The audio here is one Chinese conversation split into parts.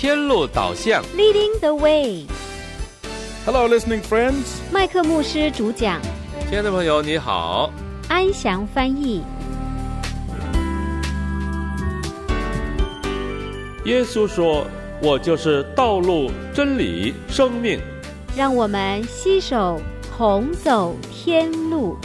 天路导向 Leading the Way。 Hello, listening friends. 麦克牧师主讲， 亲爱的朋友你好， 安详翻译。 耶稣说：“我就是道路、真理、生命。” 让我们携手同走天路。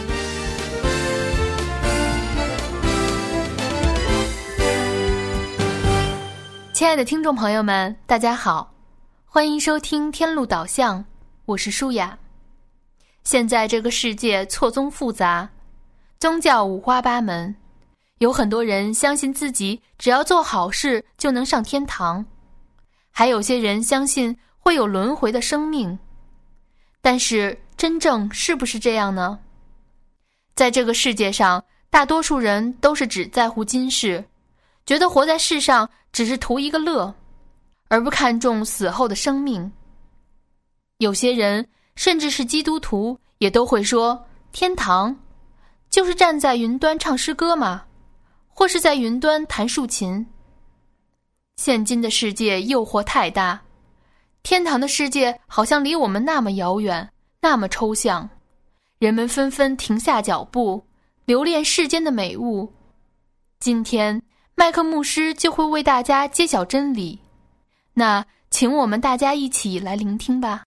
亲爱的听众朋友们，大家好，欢迎收听天路导向，我是舒雅。现在这个世界错综复杂，宗教五花八门，有很多人相信自己只要做好事就能上天堂，还有些人相信会有轮回的生命。但是真正是不是这样呢？在这个世界上，大多数人都是只在乎今世，觉得活在世上只是图一个乐，而不看重死后的生命。有些人甚至是基督徒也都会说，天堂就是站在云端唱诗歌嘛，或是在云端弹竖琴。现今的世界诱惑太大，天堂的世界好像离我们那么遥远，那么抽象，人们纷纷停下脚步，留恋世间的美物。今天麦克牧师就会为大家揭晓真理，那请我们大家一起来聆听吧。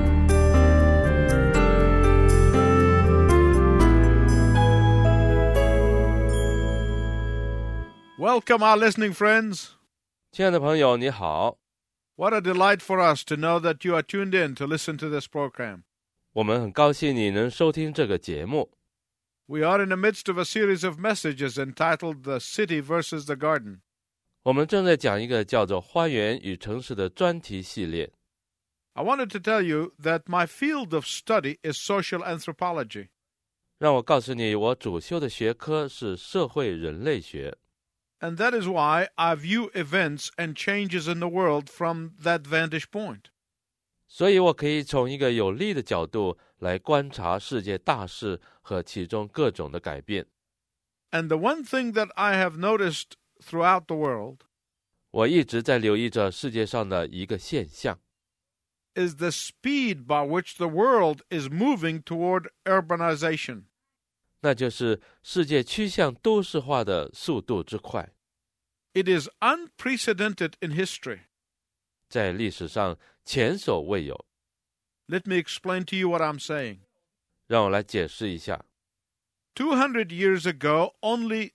Welcome, our listening friends. 亲爱的朋友你好， What a delight for us to know that you are tuned in to listen to this program. 我们很高兴你能收听这个节目。 We are in the midst of a series of messages entitled The City versus the Garden. 我们正在讲一个叫做花园与城市的专题系列。 I wanted to tell you that my field of study is social anthropology. 让我告诉你，我主修的学科是社会人类学。 And that is why I view events and changes in the world from that vantage point. 所以我可以从一个有利的角度来观察世界大事和其中各种的改变。 And the one thing that I have noticed throughout the world 我一直在留意着世界上的一个现象， is the speed by which the world is moving toward urbanization. 那就是世界趋向都市化的速度之快。 It is unprecedented in history. 在历史上前所未有。 Let me explain to you what I'm saying. 让我来解释一下。 200 years ago, only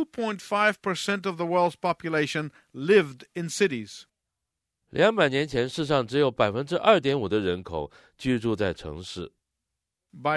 2.5% of the world's population lived in cities. 200年前，世上只有 2.5% 的人口居住在城市。 By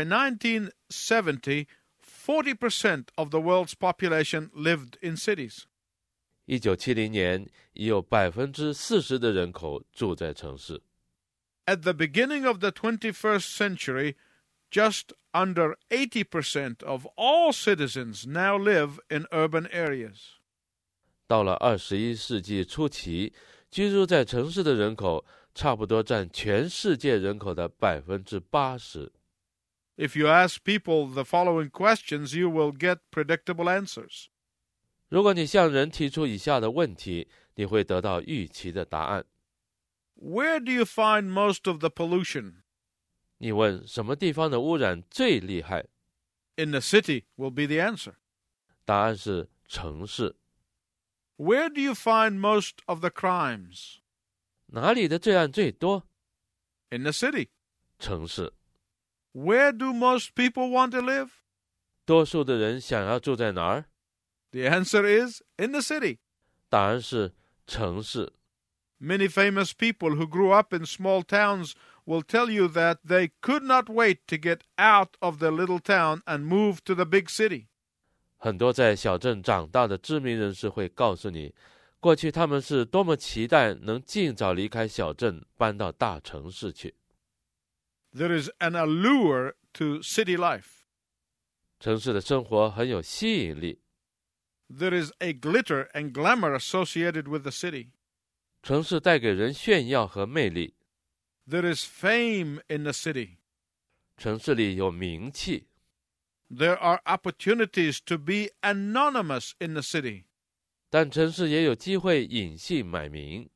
1970, 40% of the world's population lived in cities. 1970年，已有 40% 的人口住在城市。 At the beginning of the 21st century, just under 80% of all citizens now live in urban areas. 到了21世纪初期，居住在城市的人口差不多占全世界人口的 80%。 If you ask people the following questions, you will get predictable answers. 如果你向人提出以下的问题，你会得到预期的答案。 Where do you find most of the pollution? 你问什么地方的污染最厉害？ In the city will be the answer. 答案是城市。 Where do you find most of the crimes? 哪里的罪案最多？ In the city. 城市。 Where do most people want to live? 多数的人想要住在哪儿？ The answer is in the city. 答案是城市。 Many famous people who grew up in small towns will tell you that they could not wait to get out of their little town and move to the big city. 很多在小镇长大的知名人士会告诉你，过去他们是多么期待能尽早离开小镇，搬到大城市去。 There is an allure to city life. 城市的生活很有吸引力。 There is a glitter and glamour associated with the city. 城市带给人炫耀和魅力。 There is fame in the city. 城市里有名气。 There are opportunities to be anonymous in the city. 但城市也有机会隐姓埋名。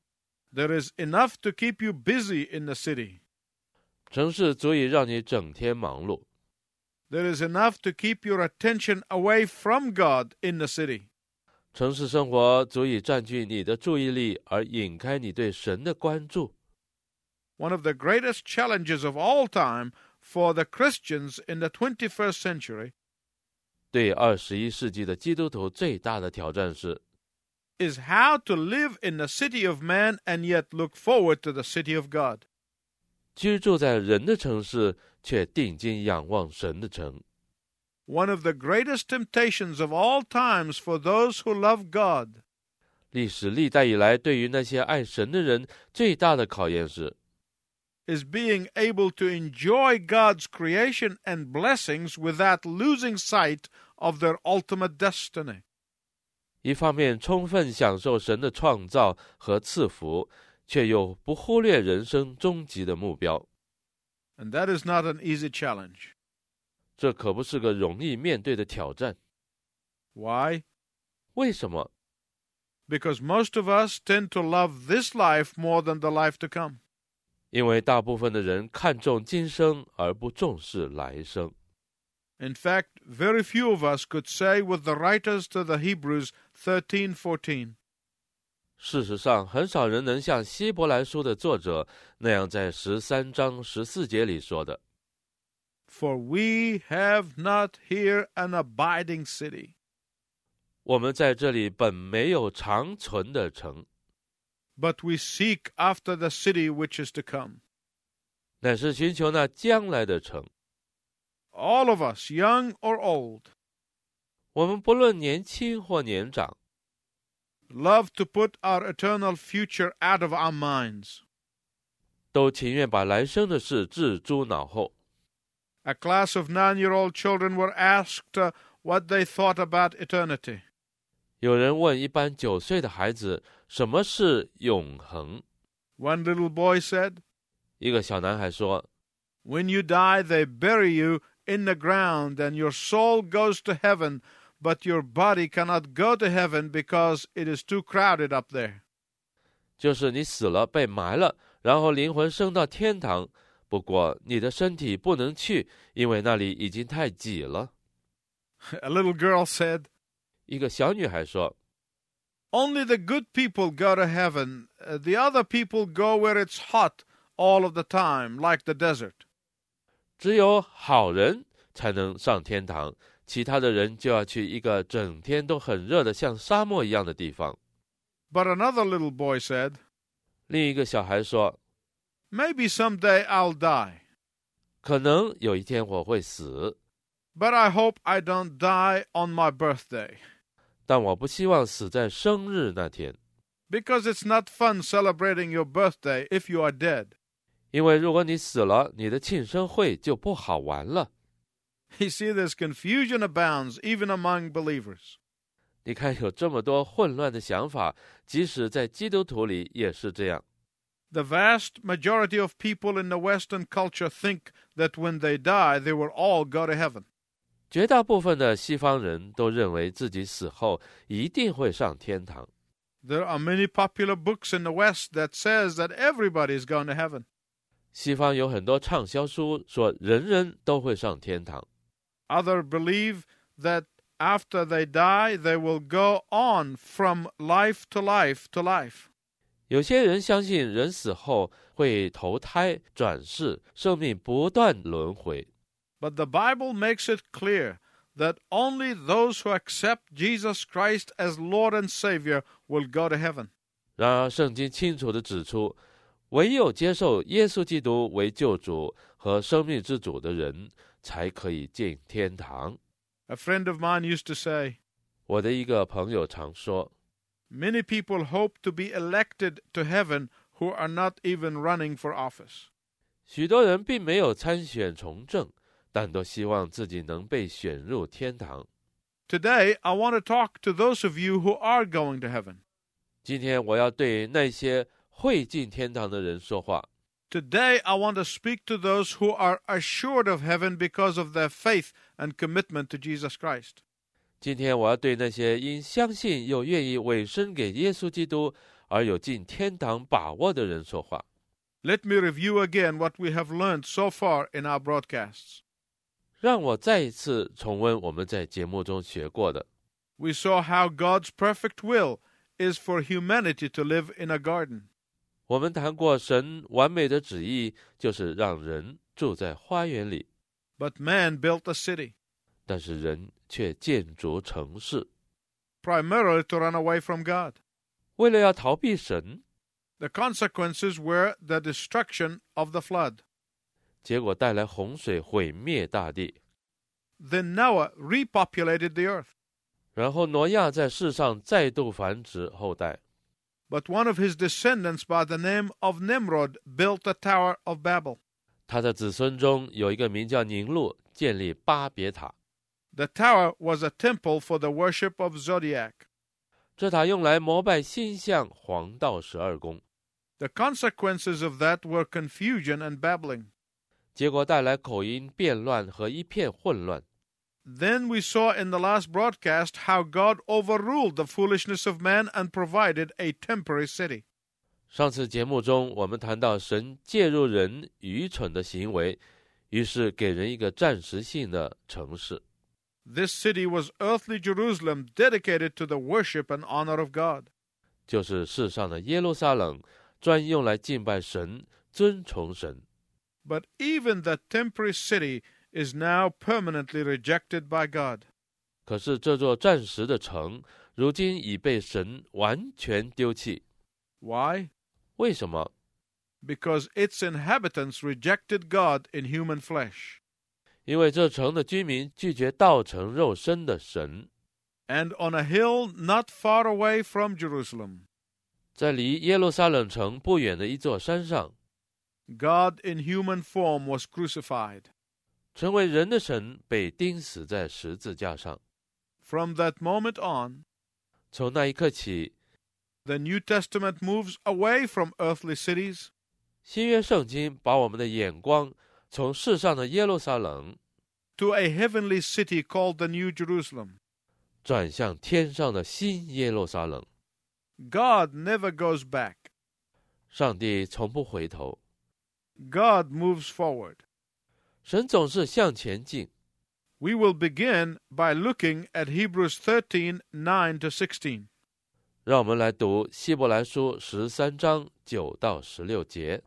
There is enough to keep you busy in the city. 城市足以让你整天忙碌， There is enough to keep your attention away from God in the city. 城市生活足以占据你的注意力，而引开你对神的关注。 One of the greatest challenges of all time for the Christians in the 21st century 对21世纪的基督徒最大的挑战是， is how to live in the city of man and yet look forward to the city of God. 居住在人的城市，却定睛仰望神的城。 One of the greatest temptations of all times for those who love God 历史历代以来，对于那些爱神的人，最大的考验是， is being able to enjoy God's creation and blessings without losing sight of their ultimate destiny. 一方面充分享受神的创造和赐福，却又不忽略人生终极的目标。 And that is not an easy challenge. 这可不是个容易面对的挑战。 Why? 为什么？ Because most of us tend to love this life more than the life to come. 因为大部分的人看重今生，而不重视来生。 In fact, very few of us could say with the writers to the Hebrews 13:14, 事实上，很少人能像希伯来书的作者那样在13章14节里说的， For we have not here an abiding city, 我们在这里本没有长存的城， but we seek after the city which is to come. 乃是寻求那将来的城。 All of us, young or old, 我们不论年轻或年长， love to put our eternal future out of our minds. 都情愿把来生的事置诸脑后。 A class of 9-year-old children were asked what they thought about eternity. 有人问一般9岁的孩子，什么是永恒？ One little boy said, 一个小男孩说， When you die, they bury you in the ground, and your soul goes to heaven, but your body cannot go to heaven because it is too crowded up there. 就是你死了被埋了，然后灵魂升到天堂，不过你的身体不能去，因为那里已经太挤了。 A little girl said, 一个小女孩说， Only the good people go to heaven. The other people go where it's hot all of the time, like the desert. 只有好人才能上天堂，其他的人就要去一个整天都很热的像沙漠一样的地方。 But another little boy said, 另一个小孩说， Maybe someday I'll die, 可能有一天我会死， but I hope I don't die on my birthday, 但我不希望死在生日那天， because it's not fun celebrating your birthday if you are dead. 因为如果你死了，你的庆生会就不好玩了。 You see, there's confusion abounds even among believers. 你看，有这么多混乱的想法，即使在基督徒里也是这样。 The vast majority of people in the Western culture think that when they die, they will all go to heaven. 绝大部分的西方人都认为自己死后一定会上天堂。 There are many popular books in the West that says that everybody is going to heaven. 西方有很多畅销书说人人都会上天堂。 Others believe that after they die, they will go on from life to life to life. 有些人相信人死后会投胎转世，生命不断轮回。 But the Bible makes it clear that only those who accept Jesus Christ as Lord and Savior will go to heaven. 然而圣经清楚地指出，唯有接受耶稣基督为救主和生命之主的人，才可以进天堂。 A friend of mine used to say, 我的一个朋友常说， Many people hope to be elected to heaven who are not even running for office. 许多人并没有参选从政，但都希望自己能被选入天堂。 Today, I want to talk to those of you who are going to heaven. 今天我要对那些会进天堂的人说话。 Today, I want to speak to those who are assured of heaven because of their faith and commitment to Jesus Christ. 今天我要对那些因相信又愿意委身给耶稣基督， 而有进天堂把握的人说话。 Let me review again what we have learned so far in our broadcasts. 让我再一次重温我们在节目中学过的。 We saw how God's perfect will is for humanity to live in a garden. 我们谈过神完美的旨意就是让人住在花园里， But man built a city, 但是人却建筑城市， primarily to run away from God. 为了要逃避神， The consequences were the destruction of the flood. 结果带来洪水毁灭大地。 Then Noah repopulated the earth. 然后挪亚在世上再度繁殖后代， But one of his descendants by the name of Nimrod built the Tower of Babel. 他的子孙中有一个名叫宁禄，建立巴别塔。 The tower was a temple for the worship of Zodiac. 这塔用来膜拜星象黄道12宫， The consequences of that were confusion and babbling. 结果带来口音变乱和一片混乱。 Then we saw in the last broadcast how God overruled the foolishness of man and provided a temporary city. 上次节目中我们谈到神介入人愚蠢的行为，于是给人一个暂时性的城市。 This city was earthly Jerusalem dedicated to the worship and honor of God. 就是世上的耶路撒冷，专用来敬拜神、尊崇神。 But even the temporary city is now permanently rejected by God. 可是这座暂时的城，如今已被神完全丢弃。 Why? 为什么？ Because its inhabitants rejected God in human flesh. 因为这城的居民拒绝道成肉身的神。 And on a hill not far away from Jerusalem, 在离耶路撒冷城不远的一座山上， God in human form was crucified. 成为人的神被钉死在十字架上。 From that moment on, 从那一刻起， the New Testament moves away from earthly cities 新约圣经把我们的眼光从世上的耶路撒冷 to a heavenly city called the New Jerusalem. 转向天上的新耶路撒冷。 God never goes back. 上帝从不回头， God moves forward. 神总是向前进。 We will begin by looking at Hebrews 13, 9 to 16. 让我们来读希伯来书13章9到16节。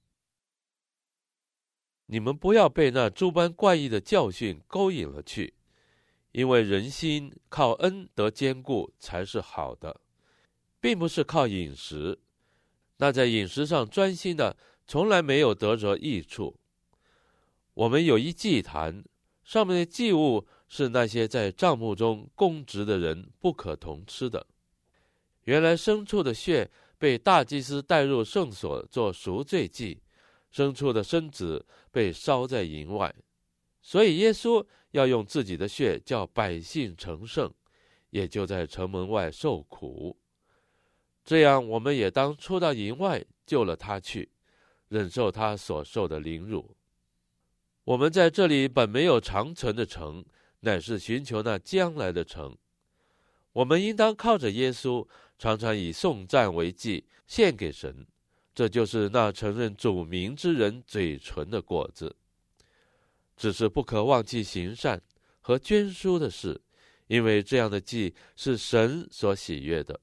你们不要被那诸般怪异的教训勾引了去，因为人心靠恩得坚固才是好的，并不是靠饮食。那在饮食上专心的，从来没有得着益处。我们有一祭坛，上面的祭物是那些在帐幕中供职的人不可同吃的。原来牲畜的血被大祭司带入圣所做赎罪祭，牲畜的身子被烧在营外，所以耶稣要用自己的血叫百姓成圣，也就在城门外受苦。这样我们也当出到营外救了他去，忍受他所受的凌辱。我们在这里本没有长存的城，乃是寻求那将来的城。我们应当靠着耶稣，常常以颂赞为祭，献给神，这就是那承认主名之人嘴唇的果子。只是不可忘记行善和捐书的事，因为这样的祭是神所喜悦的。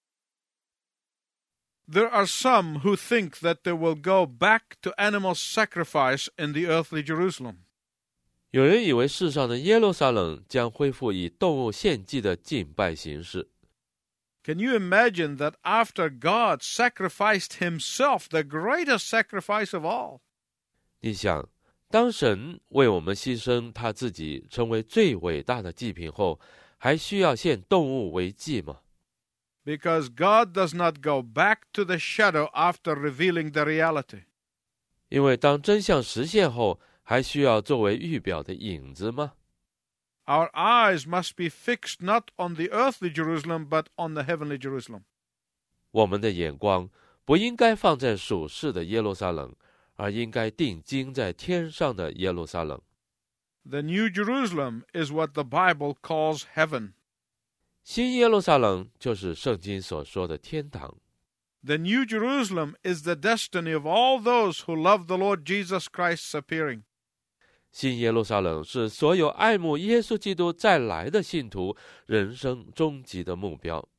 There are some who think that they will go back to animal sacrifice in the earthly Jerusalem. 有人以为世上的耶路撒冷将恢复以动物献祭的敬拜形式。 Can you imagine that after God sacrificed himself, the greatest sacrifice of all? 你想，当神为我们牺牲他自己，成为最伟大的祭品后，还需要献动物为祭吗？ Because God does not go back to the shadow after revealing the reality. 因为当真相实现后，还需要作为预表的影子吗？ Our eyes must be fixed not on the earthly Jerusalem, but on the heavenly Jerusalem. 我们的眼光不应该放在属世的耶路撒冷，而应该定睛在天上的耶路撒冷。 The New Jerusalem is what the Bible calls heaven. 新耶路撒冷就是圣经所说的天堂。 The New Jerusalem is the destiny of all those who love the Lord Jesus Christ's appearing. 新耶路撒冷是所有爱慕耶稣基督再来的信徒人生终极的目标。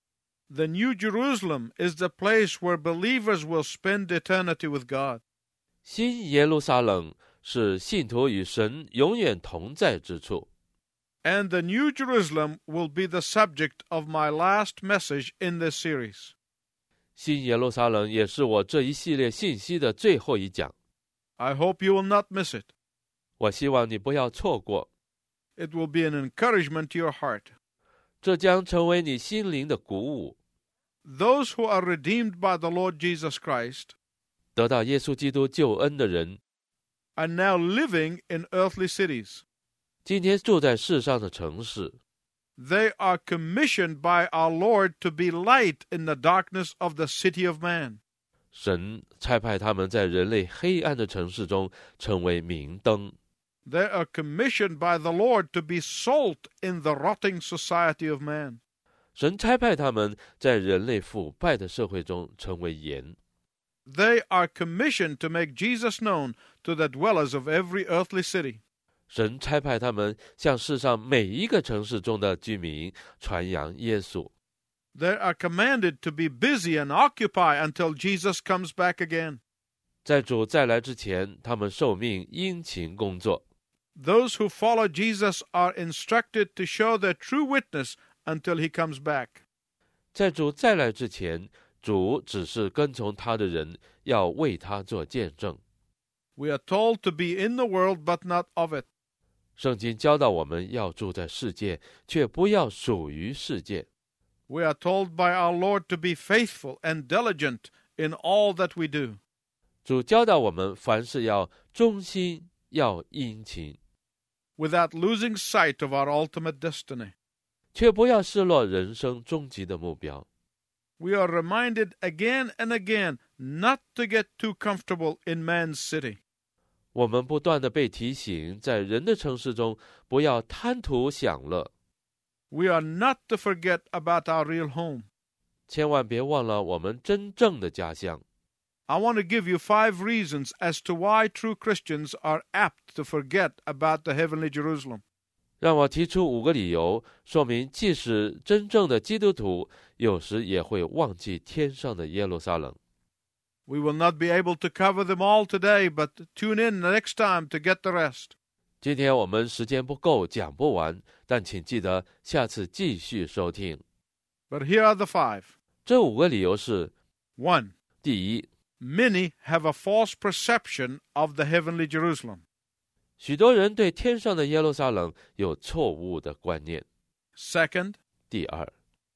The New Jerusalem is the place where believers will spend eternity with God. 新耶路撒冷是信徒与神永远同在之处。 And the New Jerusalem will be the subject of my last message in this series. 新耶路撒冷也是我这一系列信息的最后一讲。 I hope you will not miss it. 我希望你不要错过。 It will be an encouragement to your heart. 这将成为你心灵的鼓舞。 Those who are redeemed by the Lord Jesus Christ 得到耶稣基督救恩的人 are now living in earthly cities. 今天住在世上的城市， They are commissioned by our Lord to be light in the darkness of the city of man. 神差派他们在人类黑暗的城市中成为明灯。 They are commissioned by the Lord to be salt in the rotting society of man. 神差派他们在人类腐败的社会中成为盐。 They are commissioned to make Jesus known to the dwellers of every earthly city. 神差派他们向世上每一个城市中的居民传扬耶稣。 They are commanded to be busy and occupy until Jesus comes back again. 在主再来之前，他们受命殷勤工作。 Those who follow Jesus are instructed to show their true witness until he comes back. 在主再来之前，主只是跟从他的人要为他做见证。 We are told to be in the world but not of it. 圣经教导我们要住在世界，却不要属于世界。 We are told by our Lord to be faithful and diligent in all that we do. 主教导我们凡事要忠心，要殷勤， without losing sight of our ultimate destiny. 却不要失落人生终极的目标。 We are reminded again and again not to get too comfortable in man's city. 我们不断地被提醒，在人的城市中不要贪图享乐。 We are not to forget about our real home. 千万别忘了我们真正的家乡。 I want to give you 5 reasons as to why true Christians are apt to forget about the heavenly Jerusalem. 让我提出5个理由，说明即使真正的基督徒，有时也会忘记天上的耶路撒冷。 We will not be able to cover them all today, but tune in next time to get the rest. 今天我们时间不够，讲不完，但请记得下次继续收听。 But here are the 5. 这5个理由是 1. 第一， Many have a false perception of the heavenly Jerusalem. 许多人对天上的耶路撒冷有错误的观念。 Second, 第二，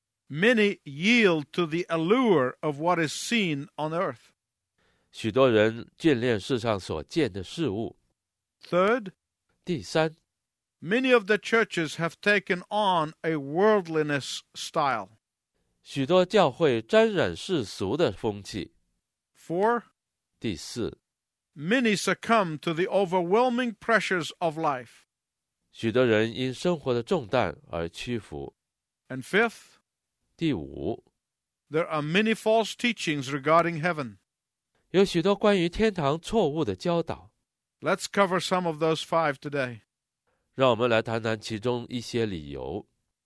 many yield to the allure of what is seen on earth. 许多人眷恋世上所见的事物。 Third, 第三， many of the churches have taken on a worldliness style. 许多教会沾染世俗的风气。 4. 第四， Many succumb to the overwhelming pressures of life. 许多人因生活的重担而屈服。 And 5th, 第五， there are many false teachings regarding heaven. 有许多关于天堂错误的教导。 Let's cover some of those 5 today. 让我们来谈谈其中一些理由。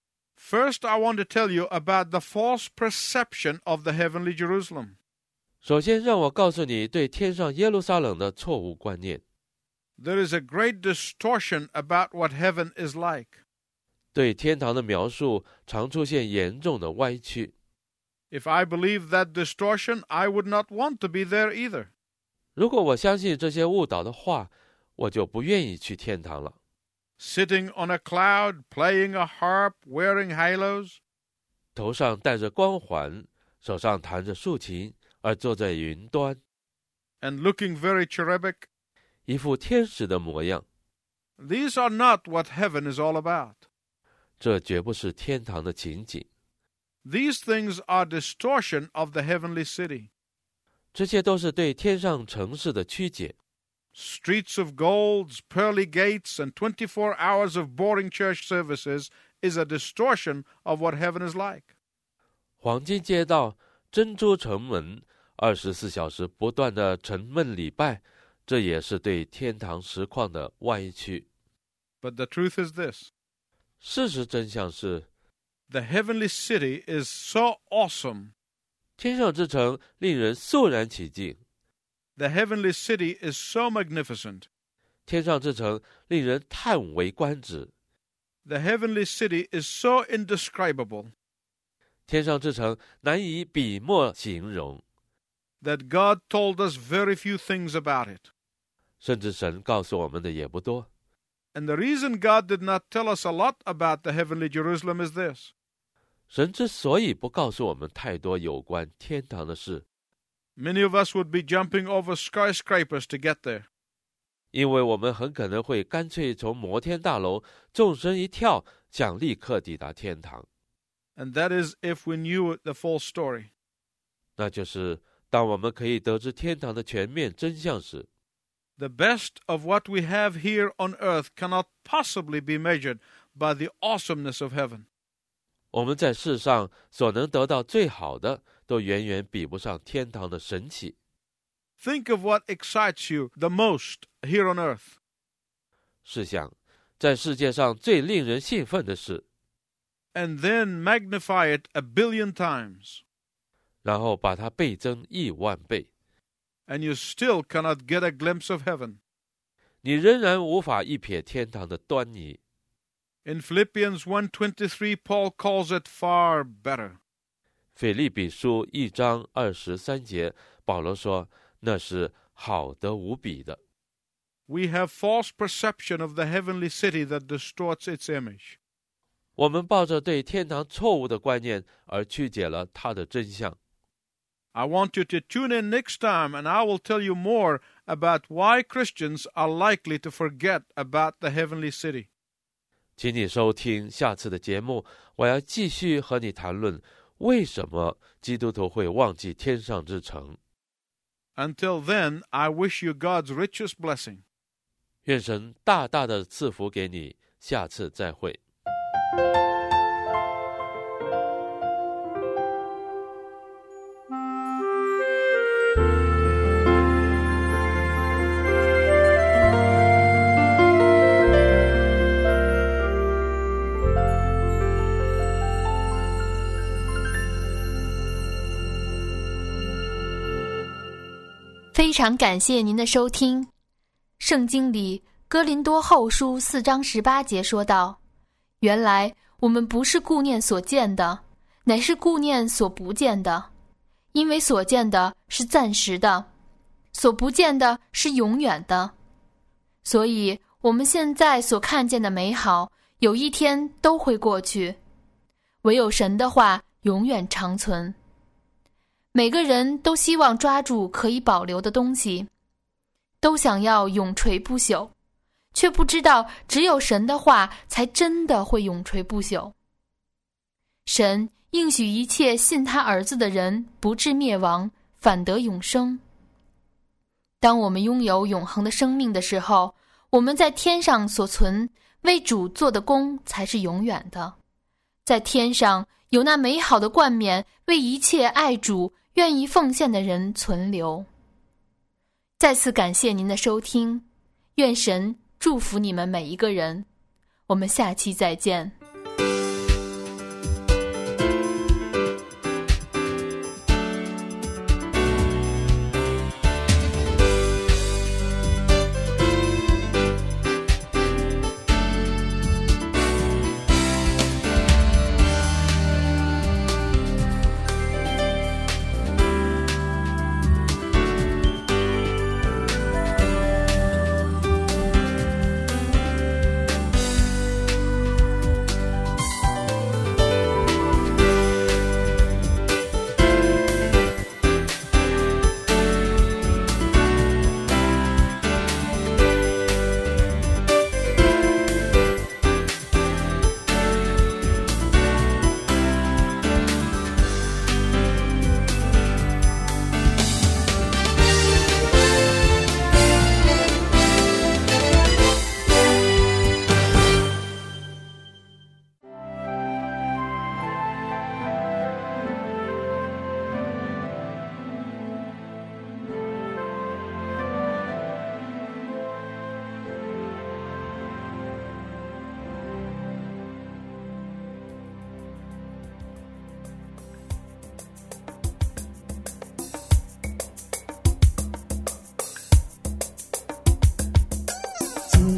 First, I want to tell you about the false perception of the heavenly Jerusalem. 首先，让我告诉你对天上耶路撒冷的错误观念。 There is a great distortion about what heaven is like. 对天堂的描述常出现严重的歪曲。 If I believed that distortion, I would not want to be there either. 如果我相信这些误导的话，我就不愿意去天堂了。 Sitting on a cloud, playing a harp, wearing halos. 头上戴着光环，手上弹着竖琴，而坐在云端， And looking very cherubic. 一副天使的模样。 These are not what heaven is all about. 这绝不是天堂的情景。 These things are distortion of the heavenly city. 这些都是对天上城市的曲解。 Streets of golds, pearly gates, and 24 hours of boring church services is a distortion of what heaven is like. 黄金街道、 珍珠城门，24小时不断的沉闷礼拜，这也是对天堂实况的歪曲。 But the truth is this: 事实真相是， the heavenly city is so awesome. 天上之城令人肃然起敬， The heavenly city is so magnificent. 天上之城令人叹为观止， The heavenly city is so indescribable 天上之城难以笔墨形容， that God told us very few things about it. 甚至神告诉我们的也不多。 And the reason God did not tell us a lot about the heavenly Jerusalem is this: 神之所以不告诉我们太多有关天堂的事， many of us would be jumping over skyscrapers to get there. 因为我们很可能会干脆从摩天大楼纵身一跳，想立刻抵达天堂。 And that is if we knew the full story. 那就是当我们可以得知天堂的全面真相时， The best of what we have here on earth cannot possibly be measured by the awesomeness of heaven. 我们在世上所能得到最好的，都远远比不上天堂的神奇。 Think of what excites you the most here on earth. 试想，在世界上最令人兴奋的事， And then magnify it a billion times. 然后把它倍增10000倍， And you still cannot get a glimpse of heaven. 你仍然无法一瞥天堂的端倪。 In Philippians 1:23, Paul calls it far better. 腓立比书1章23节，保罗说那是好得无比的。 We have false perception of the heavenly city that distorts its image. 我们抱着对天堂错误的观念而曲解了它的真相。 I want you to tune in next time, and I will tell you more about why Christians are likely to forget about the heavenly city. 请你收听下次的节目，我要继续和你谈论为什么基督徒会忘记天上之城。 Until then, I wish you God's richest blessing. 愿神大大的赐福给你，下次再会。 非常感谢您的收听。圣经里哥林多后书4章18节说道：原来我们不是顾念所见的，乃是顾念所不见的，因为所见的是暂时的，所不见的是永远的。所以我们现在所看见的美好，有一天都会过去，唯有神的话永远长存。每个人都希望抓住可以保留的东西，都想要永垂不朽，却不知道只有神的话才真的会永垂不朽。神应许一切信他儿子的人不至灭亡，反得永生。当我们拥有永恒的生命的时候，我们在天上所存为主做的工才是永远的。在天上有那美好的冠冕，为一切爱主愿意奉献的人存留。再次感谢您的收听，愿神祝福你们每一个人。我们下期再见。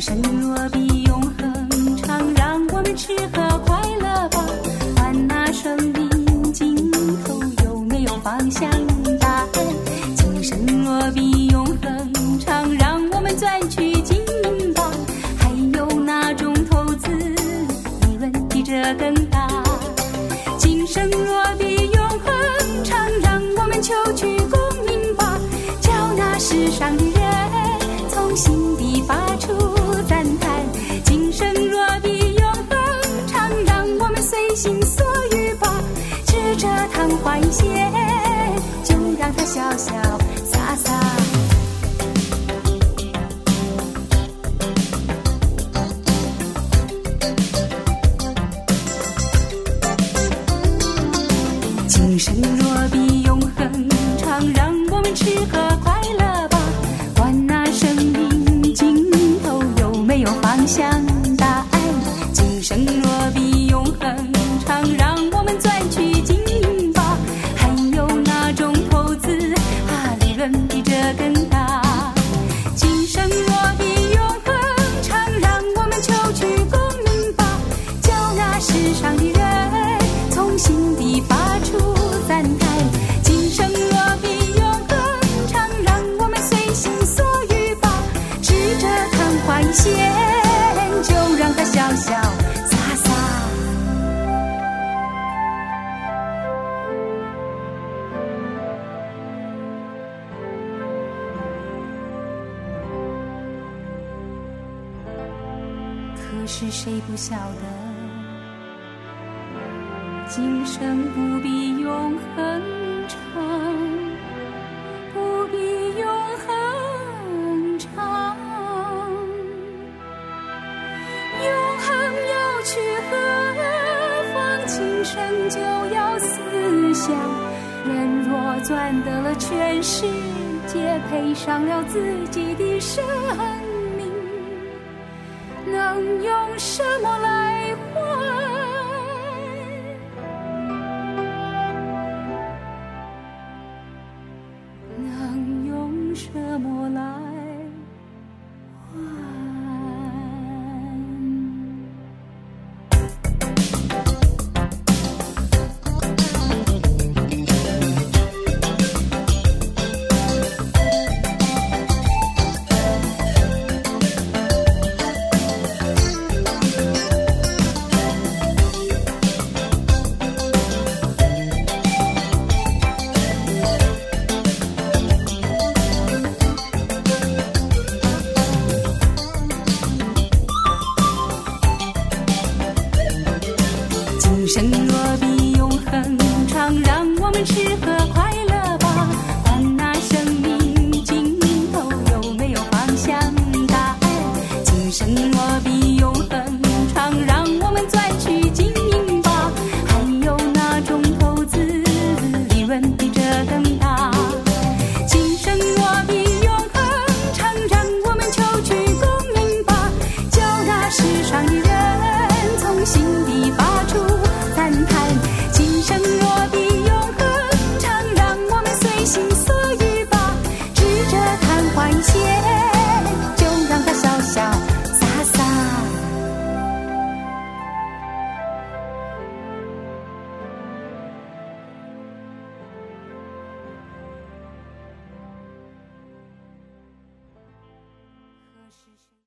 生若比永恒长，让我们吃喝快乐吧。管那生命尽头有没有方向答案。今生若比永恒长，让我们赚取金银吧。还有哪种投资利润比这更大？今生若比永恒长，让我们求取功名吧。叫那世上的人从心底发出赞叹。今生若比永恒长，让我们随心所欲吧。吃着昙花一现，就让它潇潇洒洒。今生若比永恒长，让我们吃喝快乐吧。管那生命尽头有没有方向答案。今生若比永恒长，让我们赚取金银吧。还有哪种投资利润比这更大？今生若比永恒长，让我们求取功名吧。叫那世上的人从心底发出赞叹。今生若比永恒长，让我们随心所欲吧。吃着昙花一现，就让它潇潇洒洒。可是谁不晓得，今生不比永恒长，不比永恒长。永恒要去何方？今生就要思想。人若赚得了全世界，赔上了自己的生命，能用什么来换？能用什么来